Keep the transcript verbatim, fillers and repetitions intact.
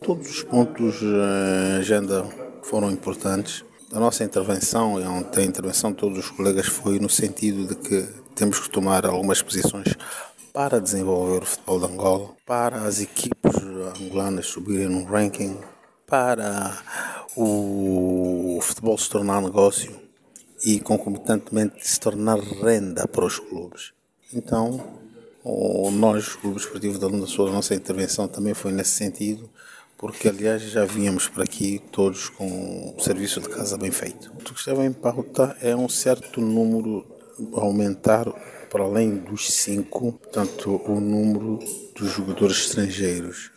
Todos os pontos em agenda foram importantes. A nossa intervenção e a intervenção de todos os colegas foi no sentido de que temos que tomar algumas posições para desenvolver o futebol de Angola, para as equipes angolanas subirem no ranking, para o futebol se tornar negócio e concomitantemente se tornar renda para os clubes. Então, nós, os clubes esportivos da Lunda Sul, a nossa intervenção também foi nesse sentido, porque aliás já vínhamos por aqui todos com o serviço de casa bem feito. O que estava em pauta é um certo número, aumentar para além dos cinco, portanto, o número dos jogadores estrangeiros.